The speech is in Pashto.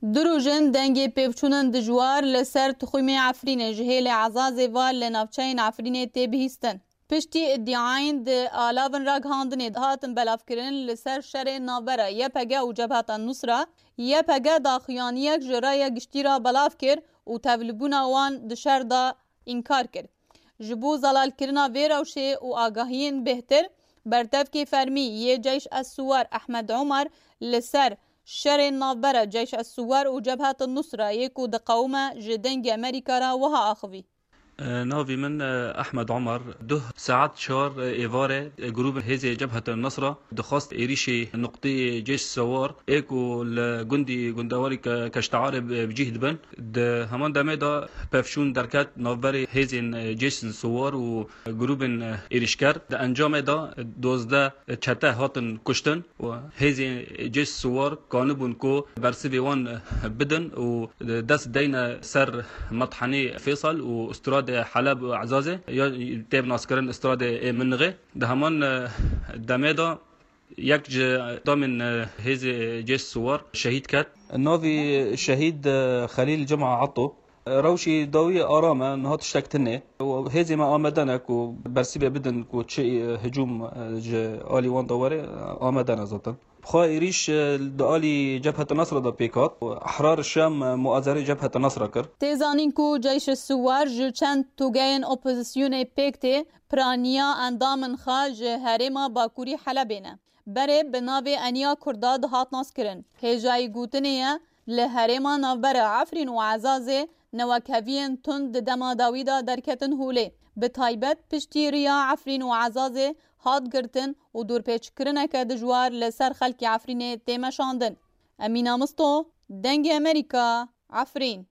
دروژن دنگی پیوچونن دجوار لسر تخویم عفرین جهیل عزازی و لنافچین عفرین تی بهیستن. پشتی ادعاین ده آلاون را گهاندنی هاتن بلاف کرن لسر شر نابرا یا پگه و جبهت النصره یا پگه داخیانیک جرای گشتی را بلاف کر و تولبونا وان دشر دا انکار کر. جبو زلال کرنا ویروشه و آگاهین بهتر برتف کی فرمی یه جیش السوار احمد عمر لسر شر نابرا جيش الثوار وجبهة النصرة يكو دقومة جدنج أمريكا را وها أخوي ناوي من أحمد عمر ده ساعات شهر إيفارة جروب هذه جبهة النصرة دخست إيريشي نقطي جيش الثوار إيكو الجندي جندواري كاشتعار بجهد بن ده همان دمدا بفشون دركات نوفري هذه جيش الثوار وجروب إيريشكار ده أنجام دا دوزده چته هاتن كشتن وهذه جيش الثوار كانبون كو برسبي وان بدن ودس دينا سر مطحني فيصل واستراد حلب وعزازه یا تاب ناسكرن استراد منغه ده همان دمدا یک ضمن هذه جيش الثوار شهيد كات النافي شهيد خليل جمعة عطو روشي ضوية آرامة نهات اشتكتني وهذه ما آمدنك وبرسيبه بدن كو تشي هجوم آلي وان دواري آمدنا زاتا بخوا إريش دآلي جبهة النصر دا بيكات أحرار الشام مؤازري جبهة النصر كر تيزانين كو جيش الثوار جو چند توگين اپوزيسيون بيكتي پرانيا اندامن خا هرما باكوري حلبينه بره بناوي انيا كردا دهات ناس کرن هجاي گوتنيه لهرما نوبر عفرين وعزازه نوكهوين تند دما داويدا دركتن هولي بتايبت پشتی ریا عفرین و عزازه هات گرتن و دور پیچ کرنک دجوار لسر خلق عفرین تیمشاندن. امینه مستو دنگ امریکا عفرین